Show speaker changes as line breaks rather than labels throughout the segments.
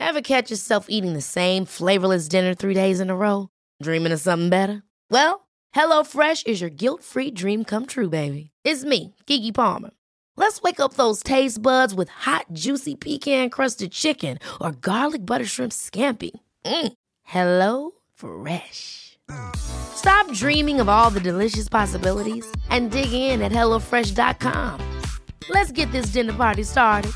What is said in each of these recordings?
Ever catch yourself eating the same flavorless dinner 3 days in a row? Dreaming of something better? Well, HelloFresh is your guilt-free dream come true, baby. It's me, Keke Palmer. Let's wake up those taste buds with hot, juicy pecan-crusted chicken or garlic butter shrimp scampi. Hello Fresh. Stop dreaming of all the delicious possibilities and dig in at HelloFresh.com. Let's get this dinner party started.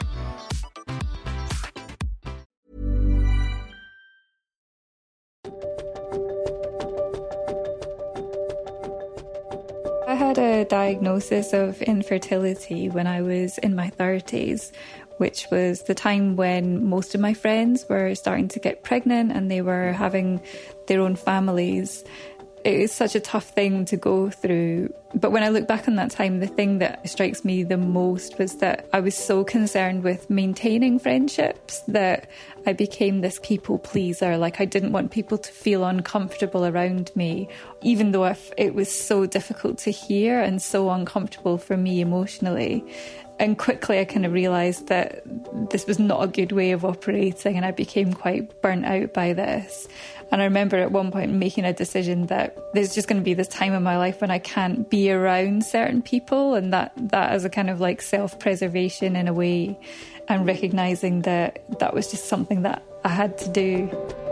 I had a diagnosis of infertility when I was in my 30s, which was the time when most of my friends were starting to get pregnant and they were having their own families. It is such a tough thing to go through. But when I look back on that time, the thing that strikes me the most was that I was so concerned with maintaining friendships that I became this people pleaser. Like, I didn't want people to feel uncomfortable around me, even though it was so difficult to hear and so uncomfortable for me emotionally. And quickly I kind of realised that this was not a good way of operating, and I became quite burnt out by this. And I remember at one point making a decision that there's just going to be this time in my life when I can't be around certain people, and that as a kind of like self-preservation in a way, and recognising that that was just something that I had to do.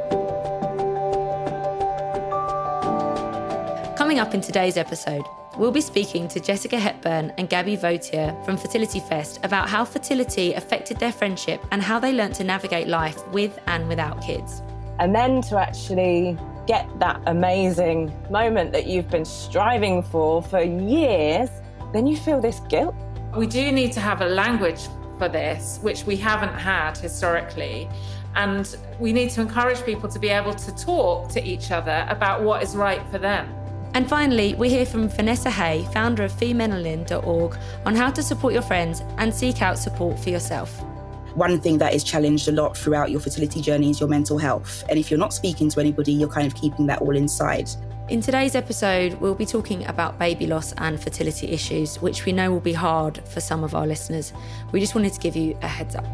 Coming up in today's episode, we'll be speaking to Jessica Hepburn and Gabby Vautier from Fertility Fest about how fertility affected their friendship and how they learnt to navigate life with and without kids.
And then to actually get that amazing moment that you've been striving for years, then you feel this guilt.
We do need to have a language for this, which we haven't had historically. And we need to encourage people to be able to talk to each other about what is right for them.
And finally, we hear from Vanessa Hay, founder of femenalin.org, on how to support your friends and seek out support for yourself.
One thing that is challenged a lot throughout your fertility journey is your mental health. And if you're not speaking to anybody, you're kind of keeping that all inside.
In today's episode, we'll be talking about baby loss and fertility issues, which we know will be hard for some of our listeners. We just wanted to give you a heads up.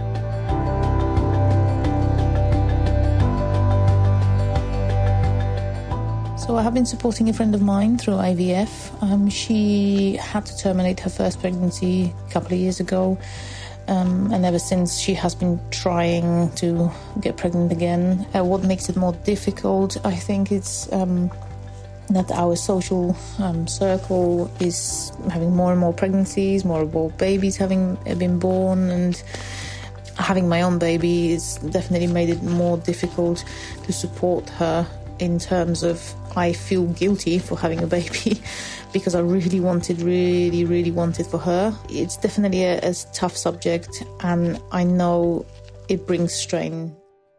So I have been supporting a friend of mine through IVF. She had to terminate her first pregnancy a couple of years ago. And ever since, she has been trying to get pregnant again. What makes it more difficult, I think, it's that our social circle is having more and more pregnancies, more and more babies having been born, and having my own baby has definitely made it more difficult to support her in terms of I feel guilty for having a baby because I really wanted for her. It's definitely a tough subject, and I know it brings strain.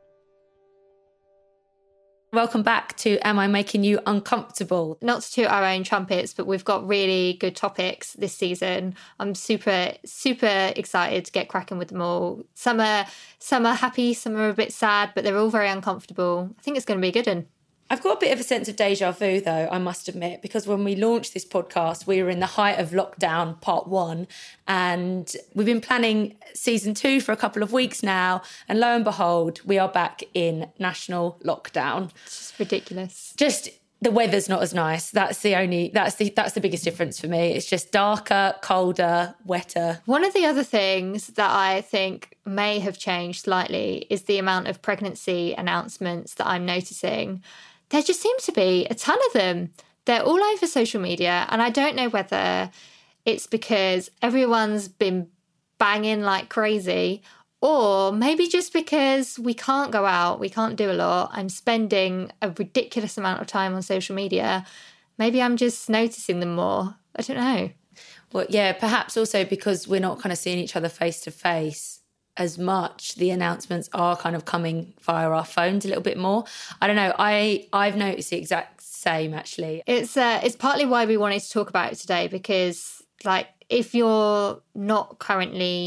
Welcome back to Am I Making You Uncomfortable?
Not to toot our own trumpets, but we've got really good topics this season. I'm super, super excited to get cracking with them all. Some are happy, some are a bit sad, but they're all very uncomfortable. I think it's going to be a good one.
I've got a bit of a sense of deja vu, though, I must admit, because when we launched this podcast, we were in the height of lockdown part 1, and we've been planning season 2 for a couple of weeks now, and lo and behold, we are back in national lockdown.
It's just ridiculous.
Just the weather's not as nice. That's the biggest difference for me. It's just darker, colder, wetter.
One of the other things that I think may have changed slightly is the amount of pregnancy announcements that I'm noticing. There just seems to be a ton of them. They're all over social media, and I don't know whether it's because everyone's been banging like crazy, or maybe just because we can't go out, we can't do a lot. I'm spending a ridiculous amount of time on social media. Maybe I'm just noticing them more. I don't know.
Well, yeah, perhaps also because we're not kind of seeing each other face to face as much, the announcements are kind of coming via our phones a little bit more. I don't know. I've noticed the exact same, actually.
It's partly why we wanted to talk about it today, because like if you're not currently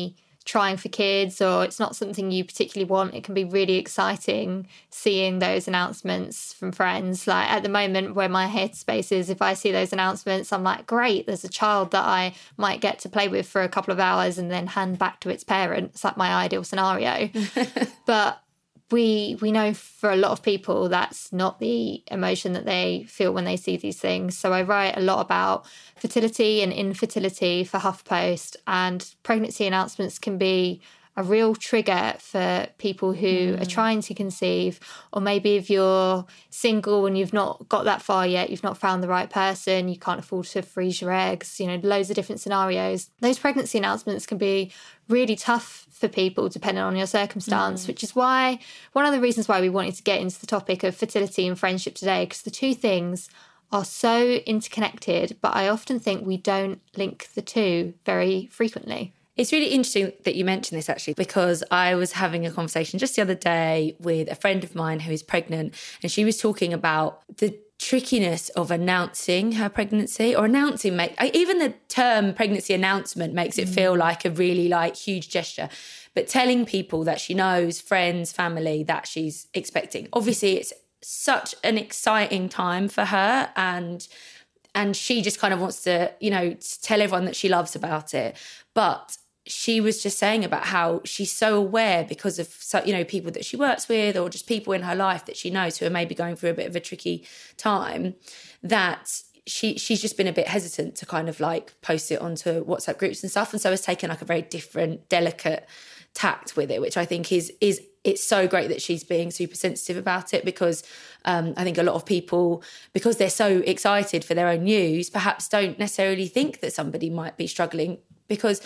trying for kids or it's not something you particularly want, it can be really exciting seeing those announcements from friends. Like at the moment where my headspace is, if I see those announcements, I'm like, great, there's a child that I might get to play with for a couple of hours and then hand back to its parent. It's like my ideal scenario. But we know for a lot of people that's not the emotion that they feel when they see these things. So I write a lot about fertility and infertility for HuffPost, and pregnancy announcements can be a real trigger for people who are trying to conceive, or maybe if you're single and you've not got that far yet, you've not found the right person, you can't afford to freeze your eggs, loads of different scenarios. Those pregnancy announcements can be really tough for people depending on your circumstance, which is why one of the reasons why we wanted to get into the topic of fertility and friendship today, because the two things are so interconnected, but I often think we don't link the two very frequently.
It's really interesting that you mentioned this, actually, because I was having a conversation just the other day with a friend of mine who is pregnant, and she was talking about the trickiness of announcing her pregnancy, or announcing, even the term pregnancy announcement makes it feel like a really huge gesture. But telling people that she knows, friends, family, that she's expecting. Obviously, it's such an exciting time for her, and she just kind of wants to, tell everyone that she loves about it. But she was just saying about how she's so aware because of, people that she works with or just people in her life that she knows who are maybe going through a bit of a tricky time, that she's just been a bit hesitant to kind of post it onto WhatsApp groups and stuff. And so has taken a very different, delicate tact with it, which I think is it's so great that she's being super sensitive about it, because I think a lot of people, because they're so excited for their own news, perhaps don't necessarily think that somebody might be struggling, because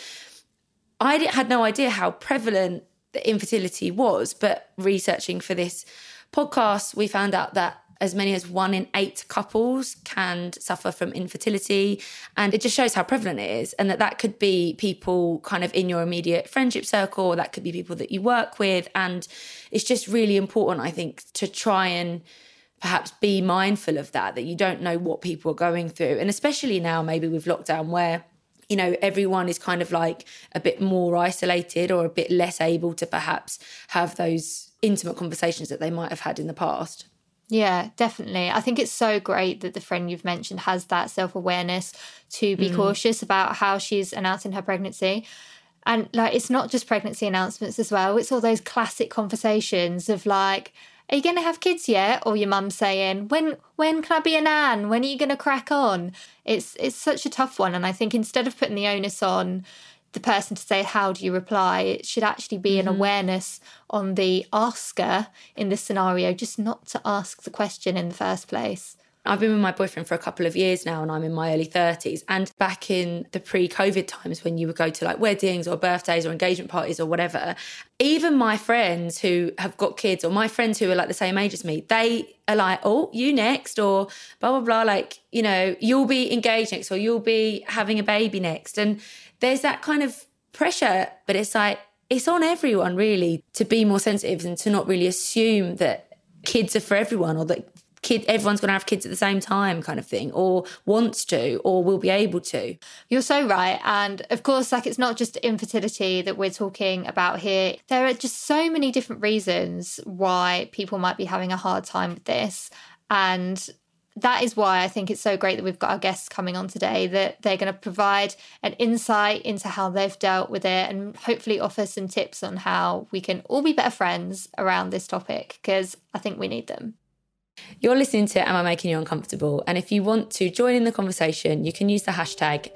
I had no idea how prevalent the infertility was. But researching for this podcast, we found out that as many as 1 in 8 couples can suffer from infertility. And it just shows how prevalent it is, and that could be people kind of in your immediate friendship circle, or that could be people that you work with. And it's just really important, I think, to try and perhaps be mindful of that you don't know what people are going through. And especially now, maybe with lockdown, where everyone is kind of a bit more isolated or a bit less able to perhaps have those intimate conversations that they might have had in the past.
Yeah, definitely. I think it's so great that the friend you've mentioned has that self-awareness to be cautious about how she's announcing her pregnancy. And it's not just pregnancy announcements as well. It's all those classic conversations of are you going to have kids yet? Or your mum saying, when can I be a nan? When are you going to crack on? It's such a tough one. And I think instead of putting the onus on the person to say, how do you reply? It should actually be an awareness on the asker in this scenario, just not to ask the question in the first place.
I've been with my boyfriend for a couple of years now, and I'm in my early 30s. And back in the pre-COVID times, when you would go to weddings or birthdays or engagement parties or whatever, even my friends who have got kids, or my friends who are the same age as me, they are oh, you next, or blah, blah, blah, you'll be engaged next, or you'll be having a baby next. And there's that kind of pressure, but it's it's on everyone really to be more sensitive and to not really assume that kids are for everyone, or that everyone's going to have kids at the same time kind of thing, or wants to, or will be able to.
You're so right. And of course, it's not just infertility that we're talking about here. There are just so many different reasons why people might be having a hard time with this. And that is why I think it's so great that we've got our guests coming on today, that they're going to provide an insight into how they've dealt with it, and hopefully offer some tips on how we can all be better friends around this topic, because I think we need them.
You're listening to Am I Making You Uncomfortable? And if you want to join in the conversation, you can use the hashtag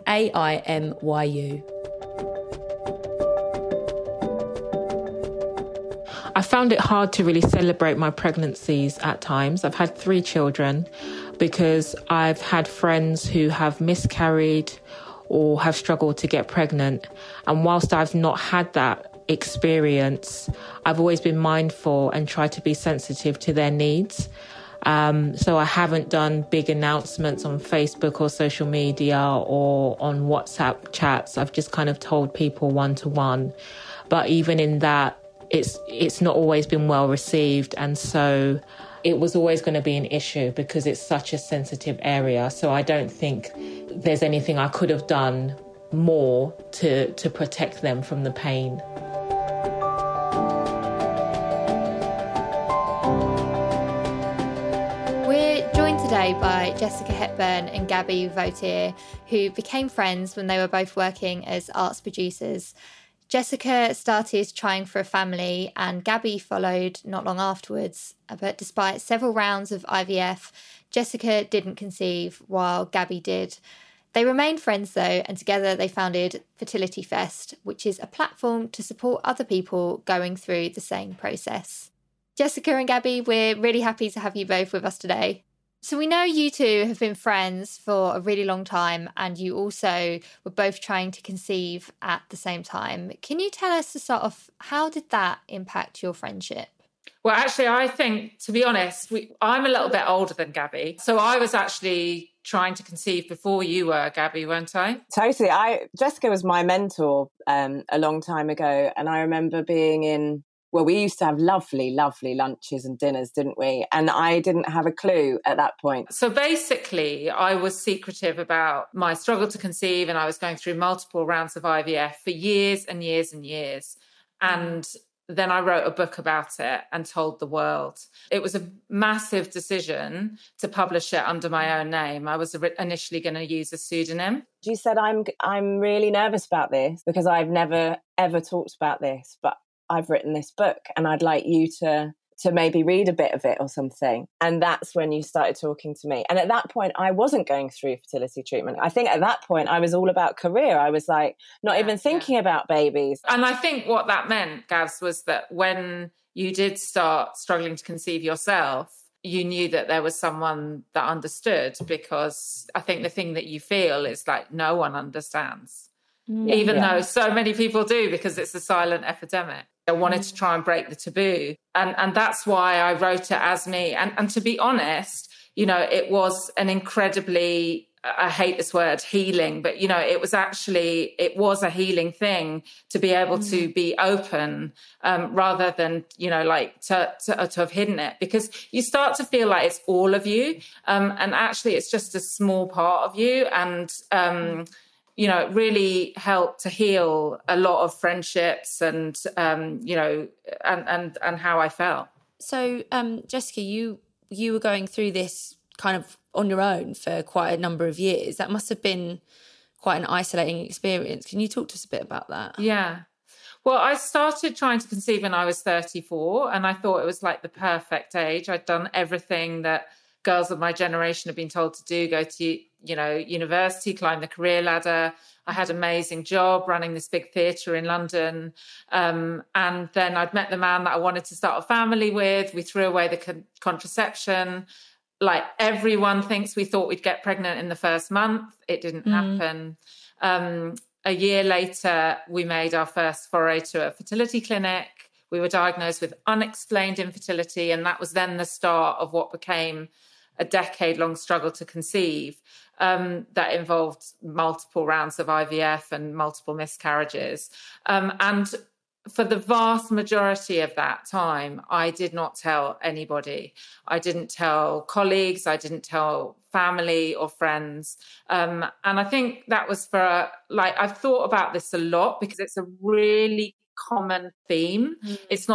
AIMYU.
I found it hard to really celebrate my pregnancies at times. I've had 3 children because I've had friends who have miscarried or have struggled to get pregnant. And whilst I've not had that experience, I've always been mindful and tried to be sensitive to their needs. So I haven't done big announcements on Facebook or social media or on WhatsApp chats. I've just kind of told people one-to-one. But even in that, it's not always been well received. And so it was always going to be an issue because it's such a sensitive area. So I don't think there's anything I could have done more to protect them from the pain.
We're joined today by Jessica Hepburn and Gabby Vautier, who became friends when they were both working as arts producers. Jessica started trying for a family and Gabby followed not long afterwards. But despite several rounds of IVF, Jessica didn't conceive while Gabby did. They remained friends though, and together they founded Fertility Fest, which is a platform to support other people going through the same process. Jessica and Gabby, we're really happy to have you both with us today. So we know you two have been friends for a really long time, and you also were both trying to conceive at the same time. Can you tell us, to start off, how did that impact your friendship?
Well, actually, I think, to be honest, I'm a little bit older than Gabby. So I was actually trying to conceive before you were, Gabby, weren't I?
Totally. Jessica was my mentor a long time ago. And I remember being in, well, we used to have lovely, lovely lunches and dinners, didn't we? And I didn't have a clue at that point.
So basically, I was secretive about my struggle to conceive, and I was going through multiple rounds of IVF for years and years and years. And then I wrote a book about it and told the world. It was a massive decision to publish it under my own name. I was initially going to use a pseudonym.
You said, I'm really nervous about this because I've never, ever talked about this, but I've written this book and I'd like you to maybe read a bit of it or something. And that's when you started talking to me. And at that point, I wasn't going through fertility treatment. I think at that point, I was all about career. I was like, not even thinking about babies.
And I think what that meant, Gavs, was that when you did start struggling to conceive yourself, you knew that there was someone that understood, because I think the thing that you feel is like no one understands, even though so many people do, because it's a silent epidemic. I wanted to try and break the taboo. And that's why I wrote it as me. And to be honest, you know, it was an incredibly, I hate this word, healing, but, you know, it was a healing thing to be able to be open rather than, you know, like to have hidden it, because you start to feel like it's all of you. And actually it's just a small part of you. And, you know, it really helped to heal a lot of friendships and, you know, and how I felt.
So, Jessica, you were going through this kind of on your own for quite a number of years. That must have been quite an isolating experience. Can you talk to us a bit about that?
Yeah. Well, I started trying to conceive when I was 34, and I thought it was like the perfect age. I'd done everything that girls of my generation have been told to do, go to, you know, university, climb the career ladder. I had an amazing job running this big theatre in London. And then I'd met the man that I wanted to start a family with. We threw away the contraception. Like, everyone thinks we thought we'd get pregnant in the first month. It didn't happen. A year later, we made our first foray to a fertility clinic. We were diagnosed with unexplained infertility, and that was then the start of what became a decade-long struggle to conceive that involved multiple rounds of IVF and multiple miscarriages. And for the vast majority of that time, I did not tell anybody. I didn't tell colleagues. I didn't tell family or friends. And I think that was I've thought about this a lot because it's a really common theme. It's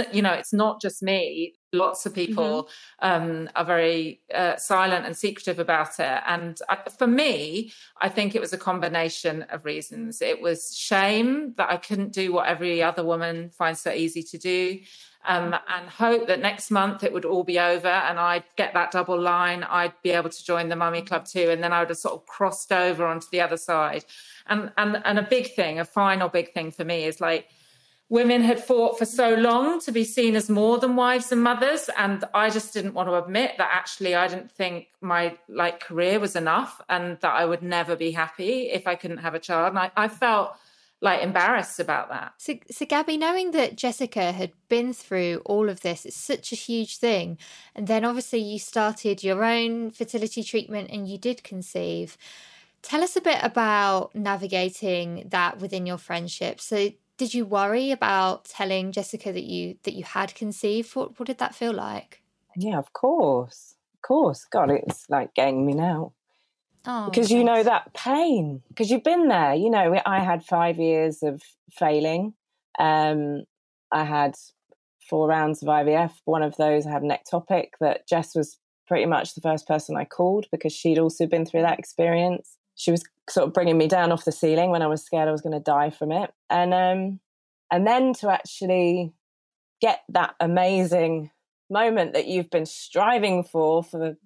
not just me. Lots of people are very silent and secretive about it. And for me, I think it was a combination of reasons. It was shame that I couldn't do what every other woman finds so easy to do, and hope that next month it would all be over and I'd get that double line. I'd be able to join the Mummy Club too. And then I would have sort of crossed over onto the other side. And a final big thing for me is like, women had fought for so long to be seen as more than wives and mothers. And I just didn't want to admit that actually I didn't think my career was enough and that I would never be happy if I couldn't have a child. And I felt embarrassed about that.
So Gabby, knowing that Jessica had been through all of this, it's such a huge thing. And then obviously you started your own fertility treatment and you did conceive. Tell us a bit about navigating that within your friendship. So did you worry about telling Jessica that you had conceived? What did that feel like?
Yeah, of course. God, it's like getting me now. because you know that pain, because you've been there. You know, I had 5 years of failing. I had 4 rounds of IVF. One of those I had an ectopic that Jess was pretty much the first person I called because she'd also been through that experience. She was sort of bringing me down off the ceiling when I was scared I was going to die from it. And then to actually get that amazing moment that you've been striving for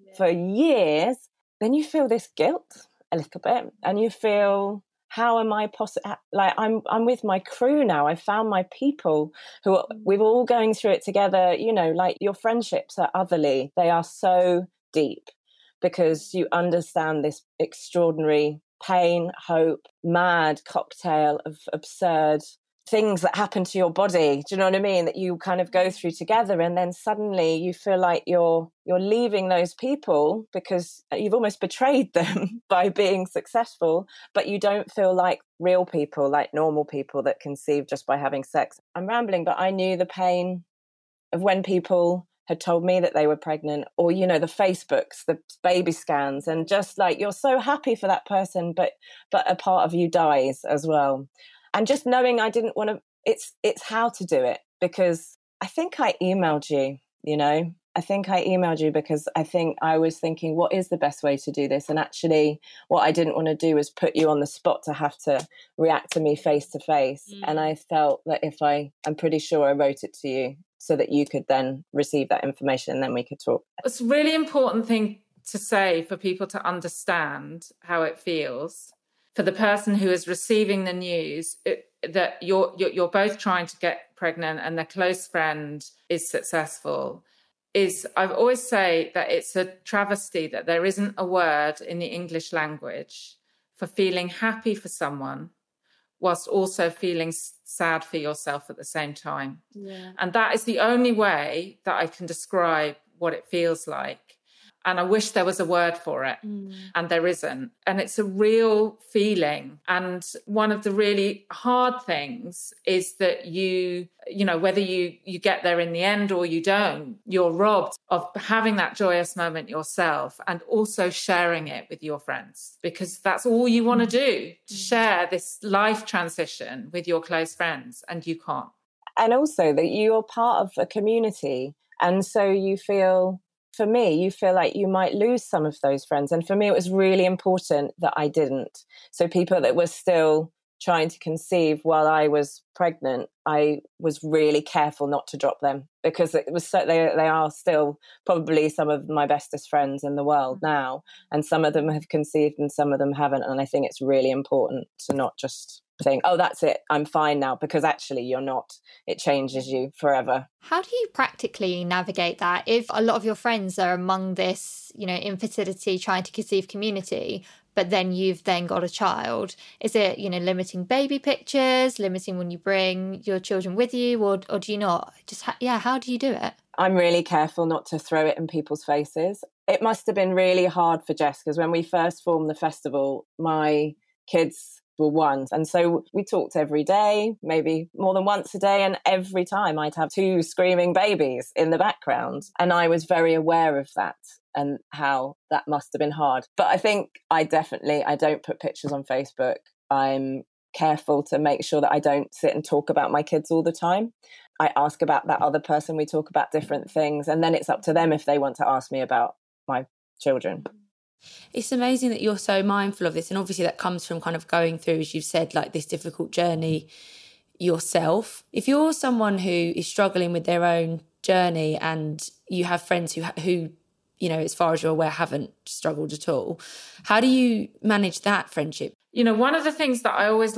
years, then you feel this guilt a little bit, and you feel, how am I possible? Like I'm with my crew now. I found my people we're all going through it together. You know, like your friendships are otherly. They are so deep because you understand this extraordinary pain, hope, mad cocktail of absurd things that happen to your body. Do you know what I mean? That you kind of go through together, and then suddenly you feel like you're leaving those people because you've almost betrayed them by being successful, but you don't feel like real people, like normal people that conceive just by having sex. I'm rambling, but I knew the pain of when people had told me that they were pregnant, or, you know, the Facebooks, the baby scans, and just like, you're so happy for that person, but a part of you dies as well. And just knowing I didn't want to, it's how to do it, because I think I emailed you, you know, because I think I was thinking, what is the best way to do this? And actually what I didn't want to do was put you on the spot to have to react to me face to face. And I felt that I'm pretty sure I wrote it to you so that you could then receive that information and then we could talk.
It's a really important thing to say for people to understand how it feels. For the person who is receiving the news that you're both trying to get pregnant and their close friend is successful, I always say that it's a travesty that there isn't a word in the English language for feeling happy for someone whilst also feeling sad for yourself at the same time. Yeah. And that is the only way that I can describe what it feels like. And I wish there was a word for it, and there isn't. And it's a real feeling. And one of the really hard things is that you know, whether you get there in the end or you don't, you're robbed of having that joyous moment yourself and also sharing it with your friends, because that's all you want to do, to share this life transition with your close friends, and you can't.
And also that you're part of a community. And so you feel like you might lose some of those friends. And for me, it was really important that I didn't. So people that were still trying to conceive while I was pregnant, I was really careful not to drop them, because it was so, they are still probably some of my bestest friends in the world now. And some of them have conceived and some of them haven't. And I think it's really important to not just think, oh, that's it, I'm fine now, because actually you're not. It changes you forever.
How do you practically navigate that if a lot of your friends are among this, you know, infertility, trying to conceive community, but then you've then got a child? Is it, you know, limiting baby pictures, limiting when you bring your children with you, or do you not? Just, how do you do it?
I'm really careful not to throw it in people's faces. It must have been really hard for Jess, because when we first formed the festival, my kids were ones. And so we talked every day, maybe more than once a day. And every time I'd have 2 screaming babies in the background. And I was very aware of that and how that must have been hard. But I think I don't put pictures on Facebook. I'm careful to make sure that I don't sit and talk about my kids all the time. I ask about that other person. We talk about different things. And then it's up to them if they want to ask me about my children.
It's amazing that you're so mindful of this. And obviously that comes from kind of going through, as you've said, like this difficult journey yourself. If you're someone who is struggling with their own journey and you have friends who, you know, as far as you're aware, haven't struggled at all, how do you manage that friendship?
You know, one of the things that I always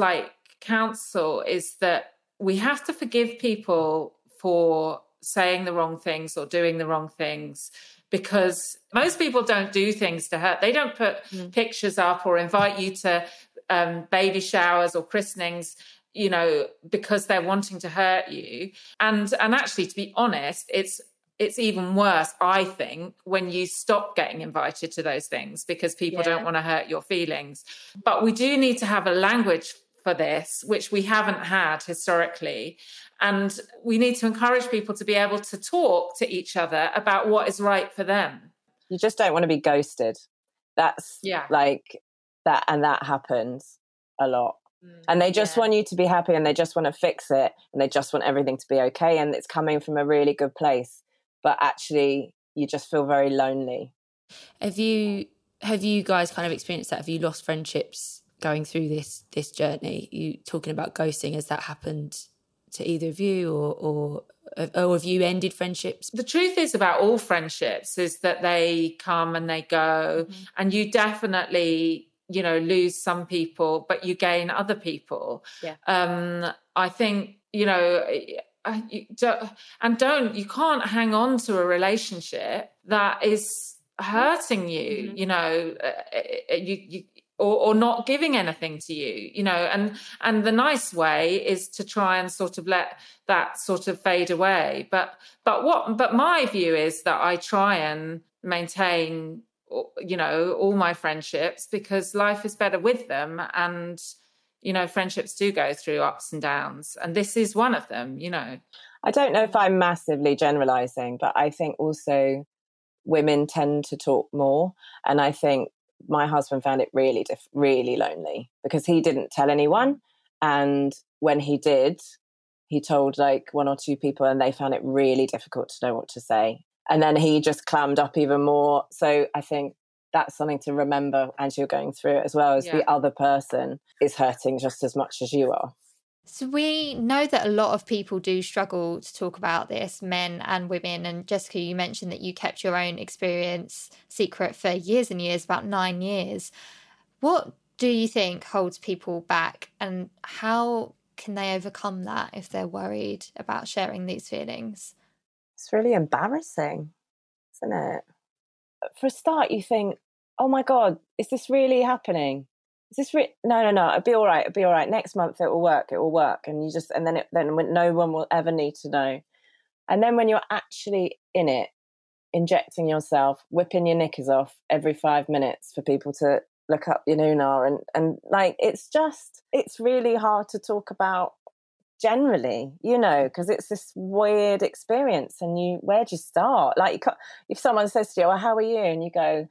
counsel is that we have to forgive people for saying the wrong things or doing the wrong things, because most people don't do things to hurt. They don't put pictures up or invite you to baby showers or christenings, you know, because they're wanting to hurt you. And actually, to be honest, it's even worse, I think, when you stop getting invited to those things because people don't want to hurt your feelings. But we do need to have a language for this, which we haven't had historically. And we need to encourage people to be able to talk to each other about what is right for them.
You just don't want to be ghosted. That's like that, and that happens a lot. And they just want you to be happy, and they just want to fix it, and they just want everything to be okay, and it's coming from a really good place, but actually you just feel very lonely.
Have you guys kind of experienced that? Have you lost friendships going through this journey? You talking about ghosting, has that happened to either of you, or have you ended friendships?
The truth is about all friendships is that they come and they go, and you definitely, you know, lose some people, but you gain other people. I think, you know, you can't hang on to a relationship that is hurting you, you know, or not giving anything to you, you know, and the nice way is to try and sort of let that sort of fade away. But my view is that I try and maintain, you know, all my friendships, because life is better with them. And, you know, friendships do go through ups and downs, and this is one of them, you know.
I don't know if I'm massively generalizing, but I think also women tend to talk more. And I think my husband found it really, really lonely because he didn't tell anyone. And when he did, he told like one or two people, and they found it really difficult to know what to say. And then he just clammed up even more. So I think that's something to remember as you're going through it, as well as the other person is hurting just as much as you are.
So we know that a lot of people do struggle to talk about this, men and women. And Jessica, you mentioned that you kept your own experience secret for years and years, about 9 years. What do you think holds people back, and how can they overcome that if they're worried about sharing these feelings?
It's really embarrassing, isn't it? For a start, you think, oh my God, is this really happening? Is this no, it'll be all right. Next month it will work. And you just, and then no one will ever need to know. And then when you're actually in it, injecting yourself, whipping your knickers off every 5 minutes for people to look up your Nuna, and like, it's really hard to talk about generally, you know, because it's this weird experience. And where do you start? Like, if someone says to you, "Oh, how are you?" and you go,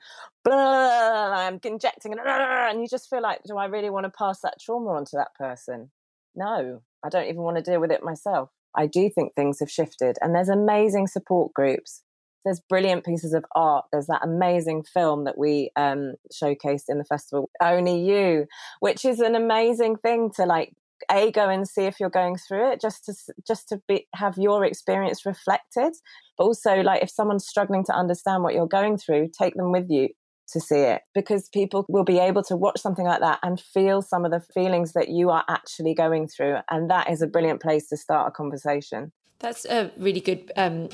"Blah, I'm injecting," and you just feel like, do I really want to pass that trauma on to that person? No, I don't even want to deal with it myself. I do think things have shifted, and there's amazing support groups. There's brilliant pieces of art. There's that amazing film that we showcased in the festival, Only You, which is an amazing thing to like, go and see if you're going through it, just to have your experience reflected. But also, like, if someone's struggling to understand what you're going through, take them with you to see it, because people will be able to watch something like that and feel some of the feelings that you are actually going through. And that is a brilliant place to start a conversation.
That's a really good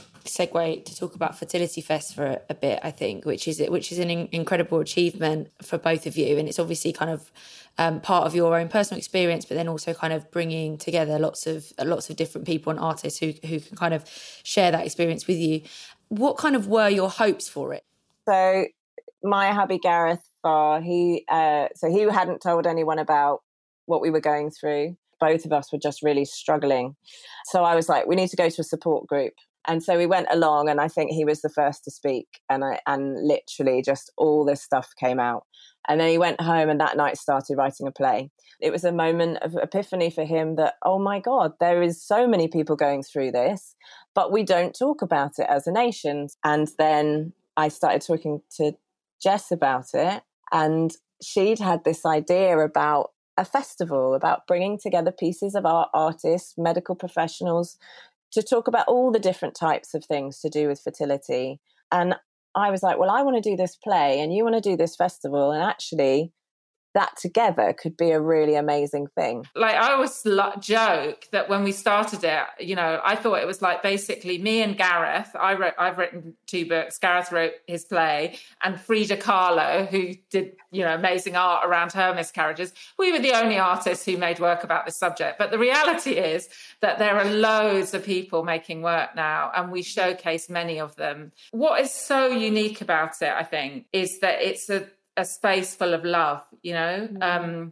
segue to talk about Fertility Fest for a bit, I think, which is an incredible achievement for both of you. And it's obviously kind of part of your own personal experience, but then also kind of bringing together lots of different people and artists who can kind of share that experience with you. What kind of were your hopes for it?
So my hubby Gareth Barr, he hadn't told anyone about what we were going through. Both of us were just really struggling. So I was like, we need to go to a support group. And so we went along, and I think he was the first to speak. And literally just all this stuff came out. And then he went home, and that night started writing a play. It was a moment of epiphany for him that, oh my God, there is so many people going through this, but we don't talk about it as a nation. And then I started talking to Jess about it, and she'd had this idea about a festival, about bringing together pieces of art, artists, medical professionals, to talk about all the different types of things to do with fertility. And I was like, well, I want to do this play and you want to do this festival. And actually, that together could be a really amazing thing.
Like, I always joke that when we started it, you know, I thought it was like basically me and Gareth. I've written 2 books. Gareth wrote his play, and Frida Kahlo, who did, you know, amazing art around her miscarriages. We were the only artists who made work about this subject. But the reality is that there are loads of people making work now, and we showcase many of them. What is so unique about it, I think, is that it's a space full of love, you know,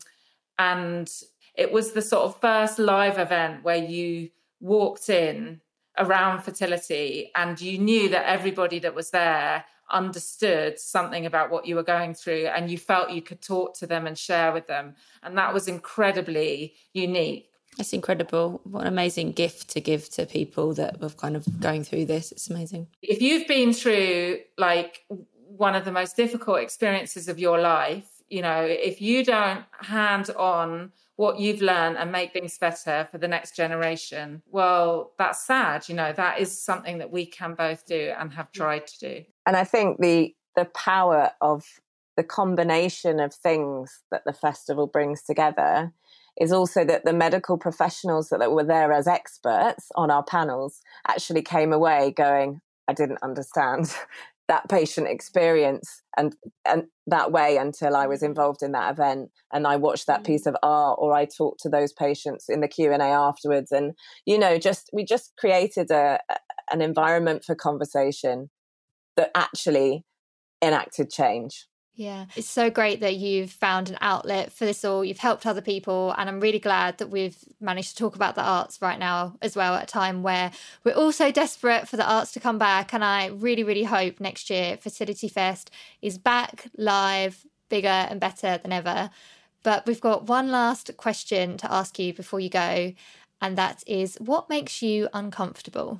and it was the sort of first live event where you walked in around fertility and you knew that everybody that was there understood something about what you were going through, and you felt you could talk to them and share with them. And that was incredibly unique.
That's incredible. What an amazing gift to give to people that are kind of going through this. It's amazing.
If you've been through like one of the most difficult experiences of your life, you know, if you don't hand on what you've learned and make things better for the next generation, well, that's sad. You know, that is something that we can both do and have tried to do.
And I think the power of the combination of things that the festival brings together is also that the medical professionals that were there as experts on our panels actually came away going, I didn't understand that patient experience and that way until I was involved in that event and I watched that piece of art, or I talked to those patients in the Q&A afterwards. And, you know, we just created an environment for conversation that actually enacted change.
Yeah, it's so great that you've found an outlet for this all. You've helped other people. And I'm really glad that we've managed to talk about the arts right now as well, at a time where we're all so desperate for the arts to come back. And I really, really hope next year Fertility Fest is back live, bigger and better than ever. But we've got one last question to ask you before you go. And that is, what makes you uncomfortable?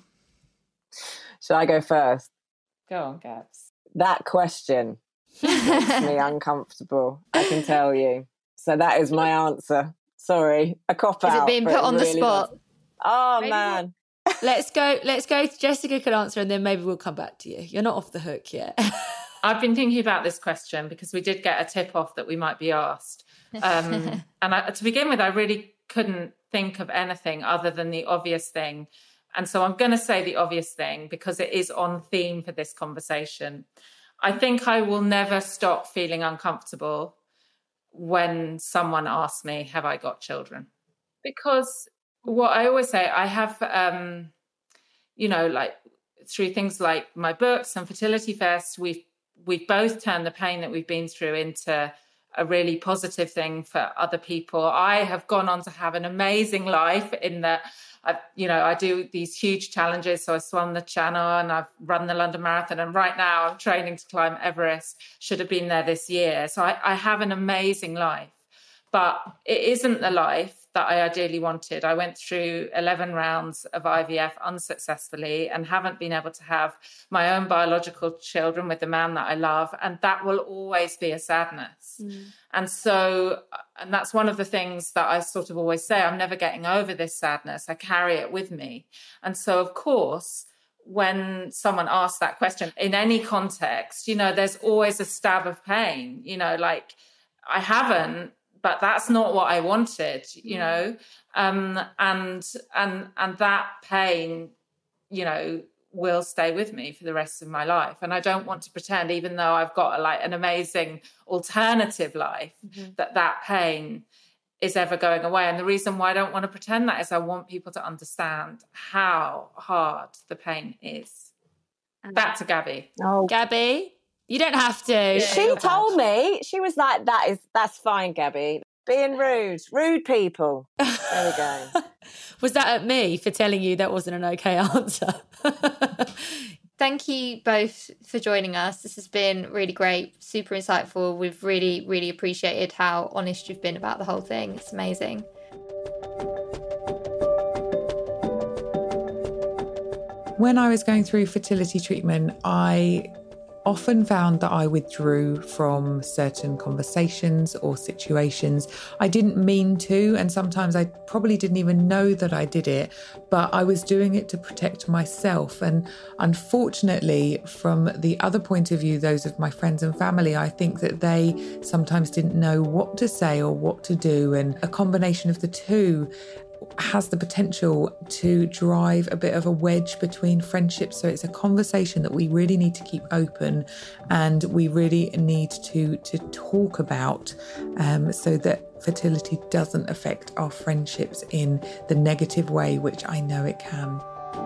Should I go first?
Go on, Gabs.
That question makes me uncomfortable, I can tell you. So that is my answer. Sorry, a cop out.
Is it being put on the spot?
Oh, maybe man.
Let's go. Jessica can answer, and then maybe we'll come back to you. You're not off the hook yet.
I've been thinking about this question because we did get a tip off that we might be asked. And to begin with, I really couldn't think of anything other than the obvious thing. And so I'm going to say the obvious thing because it is on theme for this conversation. I think I will never stop feeling uncomfortable when someone asks me, have I got children? Because what I always say, I have, you know, like through things like my books and Fertility Fest, we've both turned the pain that we've been through into a really positive thing for other people. I have gone on to have an amazing life in that I do these huge challenges. So I swam the Channel and I've run the London Marathon. And right now I'm training to climb Everest. Should have been there this year. So I have an amazing life. But it isn't the life that I ideally wanted. I went through 11 rounds of IVF unsuccessfully and haven't been able to have my own biological children with the man that I love. And that will always be a sadness. And that's one of the things that I sort of always say, I'm never getting over this sadness. I carry it with me. And so, of course, when someone asks that question in any context, you know, there's always a stab of pain, you know, like I haven't, but that's not what I wanted, you know, and that pain, you know, will stay with me for the rest of my life. And I don't want to pretend, even though I've got like an amazing alternative life, that pain is ever going away. And the reason why I don't want to pretend that is I want people to understand how hard the pain is. Back to Gabby.
Oh, Gabby. You don't have to.
She told me, she was like, that's fine, Gabby. Being rude people. There we go.
Was that at me for telling you that wasn't an okay answer?
Thank you both for joining us. This has been really great, super insightful. We've really, really appreciated how honest you've been about the whole thing. It's amazing.
When I was going through fertility treatment, I often found that I withdrew from certain conversations or situations. I didn't mean to, and sometimes I probably didn't even know that I did it, but I was doing it to protect myself. And unfortunately, from the other point of view, those of my friends and family, I think that they sometimes didn't know what to say or what to do. And a combination of the two has the potential to drive a bit of a wedge between friendships. So it's a conversation that we really need to keep open and we really need to talk about so that fertility doesn't affect our friendships in the negative way, which I know it can.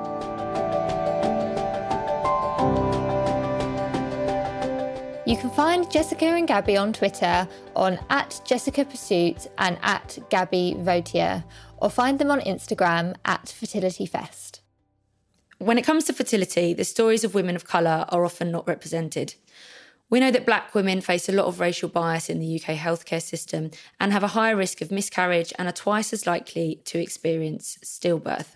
You can find Jessica and Gabby on Twitter on @JessicaPursuit and @GabbyVotier, or find them on Instagram @FertilityFest.
When it comes to fertility, the stories of women of colour are often not represented. We know that Black women face a lot of racial bias in the UK healthcare system and have a higher risk of miscarriage and are twice as likely to experience stillbirth.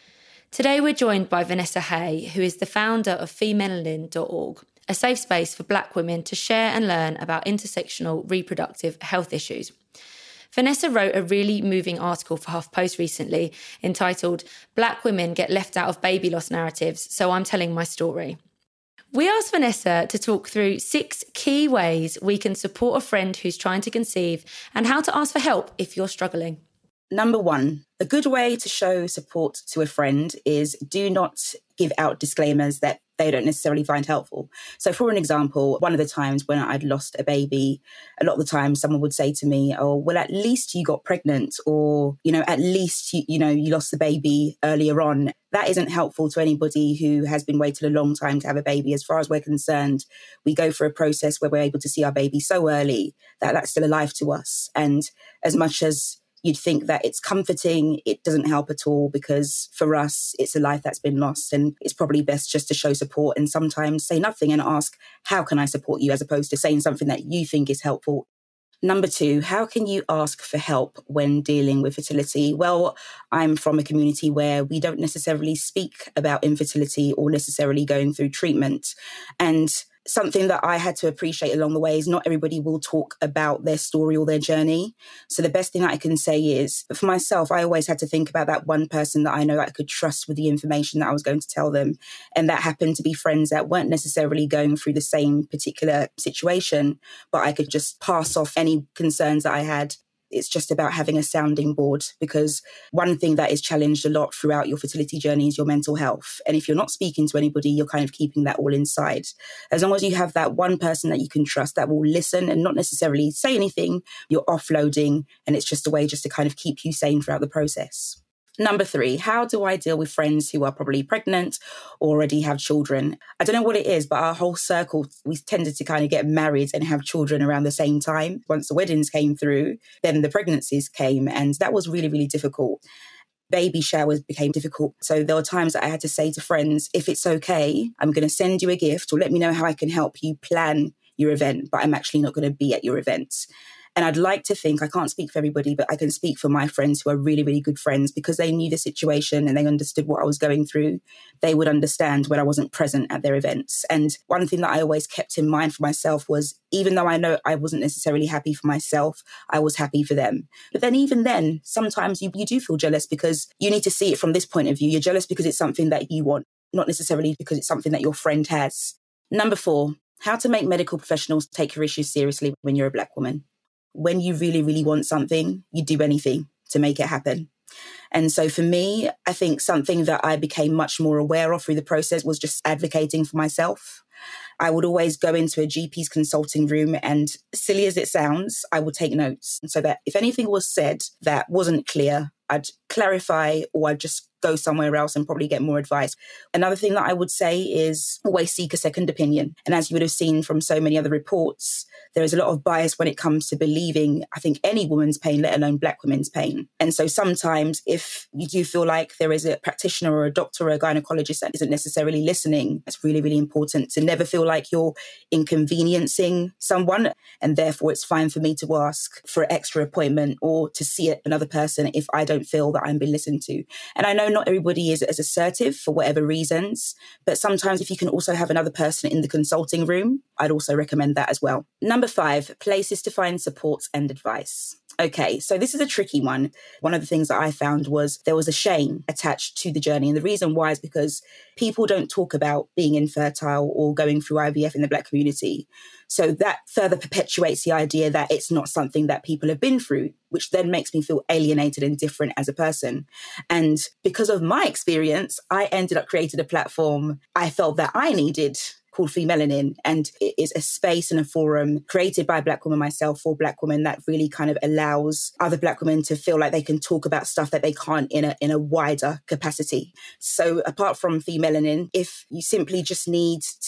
Today we're joined by Vanessa Hay, who is the founder of FemelaNin.org, a safe space for Black women to share and learn about intersectional reproductive health issues. Vanessa wrote a really moving article for HuffPost recently entitled "Black Women Get Left Out of Baby Loss Narratives, So I'm Telling My Story." We asked Vanessa to talk through 6 key ways we can support a friend who's trying to conceive and how to ask for help if you're struggling.
Number 1, a good way to show support to a friend is do not give out disclaimers that they don't necessarily find helpful. So for an example, one of the times when I'd lost a baby, a lot of the time someone would say to me, oh, well, at least you got pregnant, or, at least, you lost the baby earlier on. That isn't helpful to anybody who has been waiting a long time to have a baby. As far as we're concerned, we go through a process where we're able to see our baby so early that that's still alive to us. And as much as you'd think that it's comforting, it doesn't help at all, because for us, it's a life that's been lost, and it's probably best just to show support and sometimes say nothing and ask, how can I support you, as opposed to saying something that you think is helpful. Number 2, how can you ask for help when dealing with fertility? Well, I'm from a community where we don't necessarily speak about infertility or necessarily going through treatment. And something that I had to appreciate along the way is not everybody will talk about their story or their journey. So the best thing that I can say is, for myself, I always had to think about that one person that I know I could trust with the information that I was going to tell them. And that happened to be friends that weren't necessarily going through the same particular situation, but I could just pass off any concerns that I had. It's just about having a sounding board, because one thing that is challenged a lot throughout your fertility journey is your mental health. And if you're not speaking to anybody, you're kind of keeping that all inside. As long as you have that one person that you can trust that will listen and not necessarily say anything, you're offloading, and it's just a way just to kind of keep you sane throughout the process. Number 3, how do I deal with friends who are probably pregnant or already have children? I don't know what it is, but our whole circle, we tended to kind of get married and have children around the same time. Once the weddings came through, then the pregnancies came, and that was really, really difficult. Baby showers became difficult. So there were times that I had to say to friends, if it's okay, I'm going to send you a gift, or let me know how I can help you plan your event, but I'm actually not going to be at your events. And I'd like to think, I can't speak for everybody, but I can speak for my friends who are really, really good friends, because they knew the situation and they understood what I was going through. They would understand when I wasn't present at their events. And one thing that I always kept in mind for myself was, even though I know I wasn't necessarily happy for myself, I was happy for them. But then even then, sometimes you do feel jealous, because you need to see it from this point of view. You're jealous because it's something that you want, not necessarily because it's something that your friend has. Number 4, how to make medical professionals take your issues seriously when you're a Black woman. When you really, really want something, you do anything to make it happen. And so for me, I think something that I became much more aware of through the process was just advocating for myself. I would always go into a GP's consulting room, and silly as it sounds, I would take notes, so that if anything was said that wasn't clear, I'd clarify, or I'd just go somewhere else and probably get more advice. Another thing that I would say is always seek a second opinion. And as you would have seen from so many other reports, there is a lot of bias when it comes to believing, I think, any woman's pain, let alone Black women's pain. And so sometimes if you do feel like there is a practitioner or a doctor or a gynecologist that isn't necessarily listening, it's really, really important to never feel like you're inconveniencing someone. And therefore, it's fine for me to ask for an extra appointment or to see another person if I don't feel that I'm being listened to. And I know not everybody is as assertive for whatever reasons, but sometimes if you can also have another person in the consulting room, I'd also recommend that as well. Number 5, places to find support and advice. Okay, so this is a tricky one. One of the things that I found was there was a shame attached to the journey. And the reason why is because people don't talk about being infertile or going through IVF in the Black community. So that further perpetuates the idea that it's not something that people have been through, which then makes me feel alienated and different as a person. And because of my experience, I ended up creating a platform I felt that I needed, called FemelaNin, and it is a space and a forum created by a Black woman myself for Black women that really kind of allows other Black women to feel like they can talk about stuff that they can't in a wider capacity. So apart from FemelaNin, if you simply just need to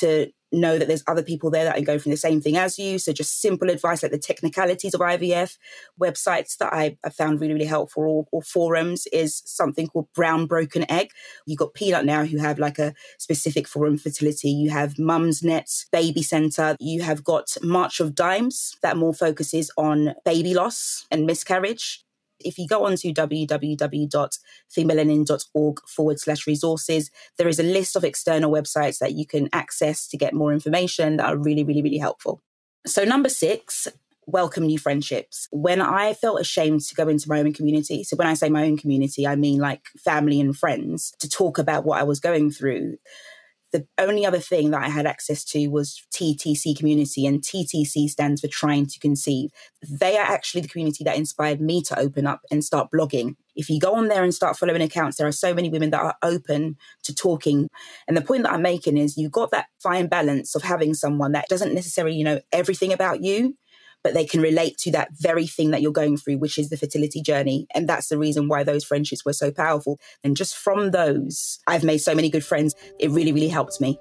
know that there's other people there that are going through the same thing as you. So just simple advice like the technicalities of IVF. Websites that I found really, really helpful, or forums, is something called Brown Broken Egg. You've got Peanut now, who have like a specific forum fertility. You have Mumsnet, Baby Centre. You have got March of Dimes that more focuses on baby loss and miscarriage. If you go on to www.femelanin.org/resources, there is a list of external websites that you can access to get more information that are really, really, really helpful. So number 6, welcome new friendships. When I felt ashamed to go into my own community, so when I say my own community, I mean like family and friends, to talk about what I was going through, the only other thing that I had access to was TTC community, and TTC stands for Trying to Conceive. They are actually the community that inspired me to open up and start blogging. If you go on there and start following accounts, there are so many women that are open to talking. And the point that I'm making is you've got that fine balance of having someone that doesn't necessarily know everything about you, but they can relate to that very thing that you're going through, which is the fertility journey. And that's the reason why those friendships were so powerful. And just from those, I've made so many good friends. It really, really helped me.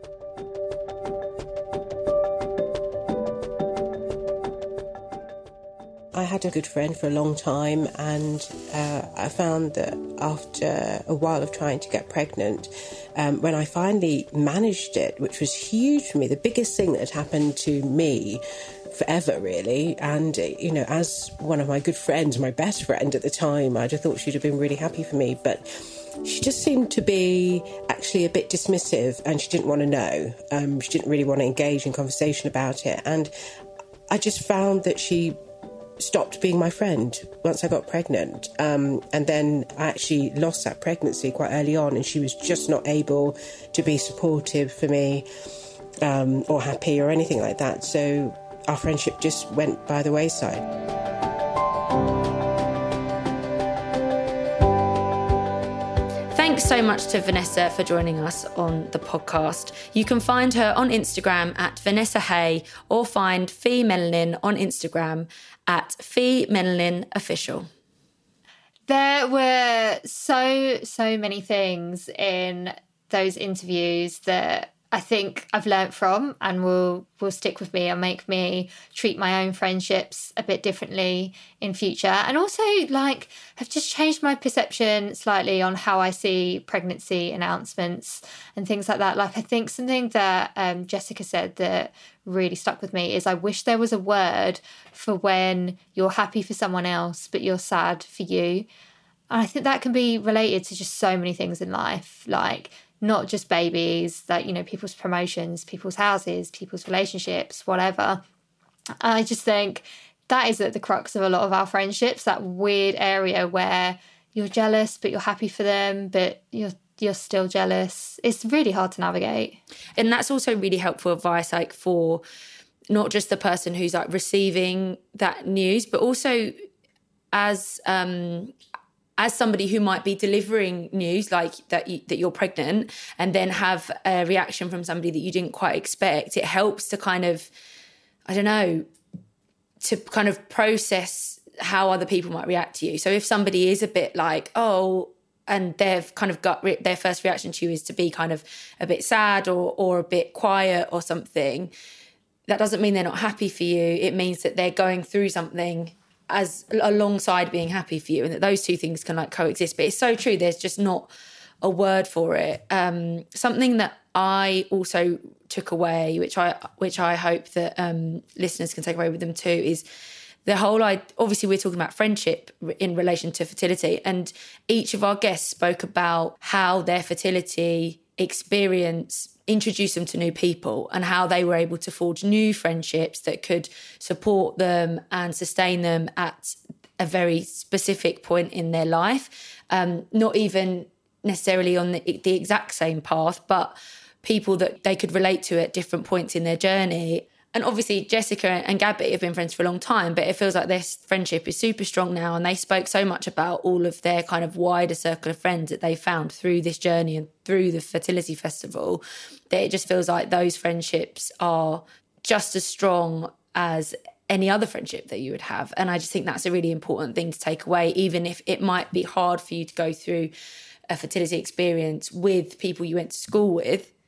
I had a good friend for a long time, and I found that after a while of trying to get pregnant, when I finally managed it, which was huge for me, the biggest thing that had happened to me forever, really. And, you know, as one of my good friends, my best friend at the time, I just thought she'd have been really happy for me. But she just seemed to be actually a bit dismissive, and she didn't want to know. She didn't really want to engage in conversation about it. And I just found that she stopped being my friend once I got pregnant. And then I actually lost that pregnancy quite early on, and she was just not able to be supportive for me or happy or anything like that. So our friendship just went by the wayside.
Thanks so much to Vanessa for joining us on the podcast. You can find her on Instagram at Vanessa Hay, or find Femelanin on Instagram at Femelanin Official.
There were so many things in those interviews that I think I've learnt from and will stick with me and make me treat my own friendships a bit differently in future. And also, like, have just changed my perception slightly on how I see pregnancy announcements and things like that. Like, I think something that Jessica said that really stuck with me is I wish there was a word for when you're happy for someone else but you're sad for you. And I think that can be related to just so many things in life, like not just babies, like, you know, people's promotions, people's houses, people's relationships, whatever. I just think that is at the crux of a lot of our friendships, that weird area where you're jealous, but you're happy for them, but you're still jealous. It's really hard to navigate.
And that's also really helpful advice, like, for not just the person who's like receiving that news, but also as somebody who might be delivering news like that you're pregnant, and then have a reaction from somebody that you didn't quite expect. It helps to kind of, I don't know, to kind of process how other people might react to you. So if somebody is a bit like, oh, and they've kind of got their first reaction to you is to be kind of a bit sad or a bit quiet or something, that doesn't mean they're not happy for you. It means that they're going through something as alongside being happy for you, and that those two things can like coexist. But it's so true, there's just not a word for it. Something that I also took away, which I hope that listeners can take away with them too, is the whole, obviously we're talking about friendship in relation to fertility, and each of our guests spoke about how their fertility experience introduced them to new people and how they were able to forge new friendships that could support them and sustain them at a very specific point in their life. Not even necessarily on the exact same path, but people that they could relate to at different points in their journey. And obviously Jessica and Gabby have been friends for a long time, but it feels like their friendship is super strong now, and they spoke so much about all of their kind of wider circle of friends that they found through this journey and through the fertility festival, that it just feels like those friendships are just as strong as any other friendship that you would have. And I just think that's a really important thing to take away, even if it might be hard for you to go through a fertility experience with people you went to school with.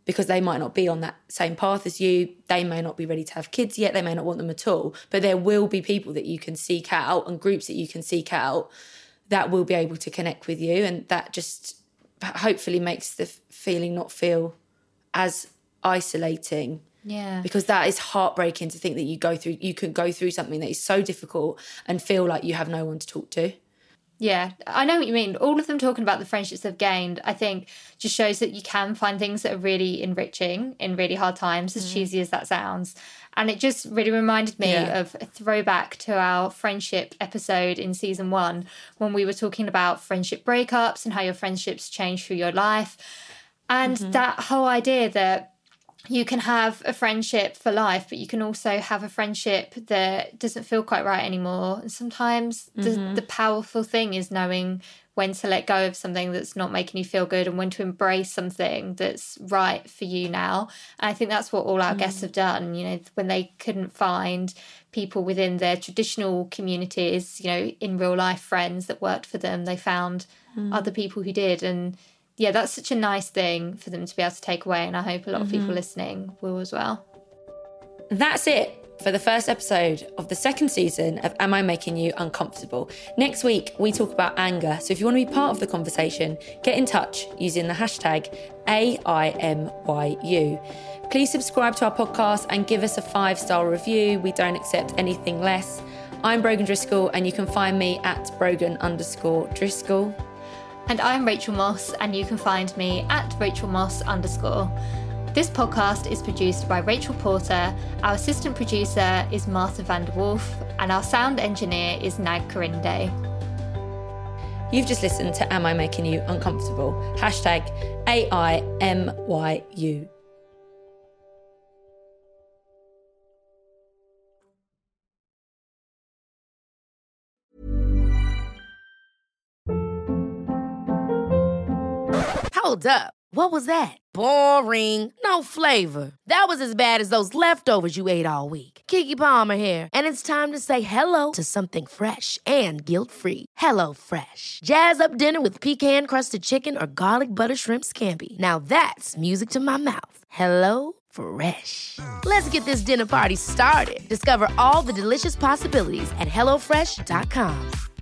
because they might not be on that same path as you. They may not be ready to have kids yet. They may not want them at all. But there will be people that you can seek out and groups that you can seek out that will be able to connect with you. And that just hopefully makes the feeling not feel as isolating.
Yeah.
Because that is heartbreaking to think that you can go through something that is so difficult and feel like you have no one to talk to.
Yeah, I know what you mean. All of them talking about the friendships they've gained, I think just shows that you can find things that are really enriching in really hard times, as cheesy as that sounds. And it just really reminded me of a throwback to our friendship episode in season 1, when we were talking about friendship breakups and how your friendships change through your life. And that whole idea that you can have a friendship for life, but you can also have a friendship that doesn't feel quite right anymore. And sometimes the powerful thing is knowing when to let go of something that's not making you feel good and when to embrace something that's right for you now. And I think that's what all our guests have done. You know, when they couldn't find people within their traditional communities, you know, in real life friends that worked for them, they found other people who did. And yeah, that's such a nice thing for them to be able to take away, and I hope a lot of people listening will as well.
That's it for the first episode of the second season of Am I Making You Uncomfortable? Next week, we talk about anger. So if you want to be part of the conversation, get in touch using the hashtag AIMYU. Please subscribe to our podcast and give us a 5-star review. We don't accept anything less. I'm Brogan Driscoll, and you can find me at Brogan_Driscoll.
And I'm Rachel Moss, and you can find me at Rachel Moss_. This podcast is produced by Rachel Porter, our assistant producer is Martha van der Wolf, and our sound engineer is Nag Karinde.
You've just listened to Am I Making You Uncomfortable? Hashtag AIMYU.
Hold up. What was that? Boring. No flavor. That was as bad as those leftovers you ate all week. Keke Palmer here, and it's time to say hello to something fresh and guilt-free. Hello Fresh. Jazz up dinner with pecan-crusted chicken or garlic butter shrimp scampi. Now that's music to my mouth. Hello Fresh. Let's get this dinner party started. Discover all the delicious possibilities at HelloFresh.com.